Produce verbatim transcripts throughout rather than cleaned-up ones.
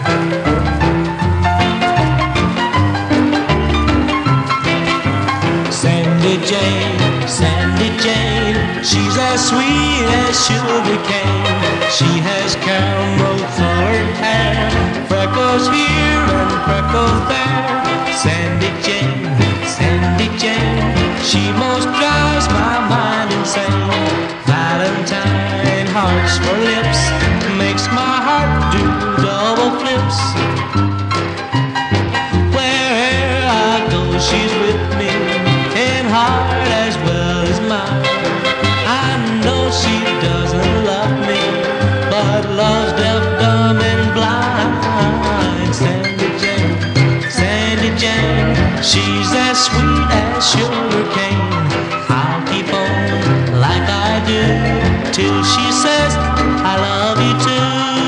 Sandy Jane, Sandy Jane, she's as sweet as sugar cane. She has caramel colored hair, freckles here and freckles there. Sandy Jane, Sandy Jane, she most drives my mind insane. Valentine hearts for lips, makes my heart do double flips. Where'er I go, she's with me, in heart as well as mind. I know she doesn't love me, but love's deaf, dumb, and blind. Sandy Jane, Sandy Jane, she's as sweet as sugar cane. I'll keep on like I do, till she says I love you too.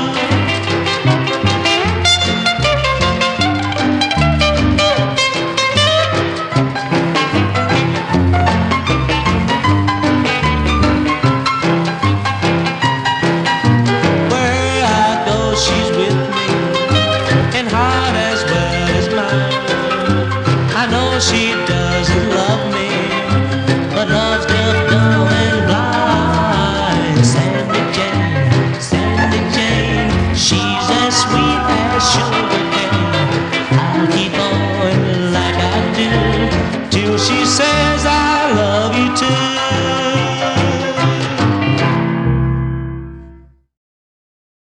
She's with me, in heart as well as mine. I know she doesn't love me, but love's deaf, dumb, and blind. Sandy Jane, Sandy Jane, she's as sweet as sugar cane. I'll keep on like I do, till she says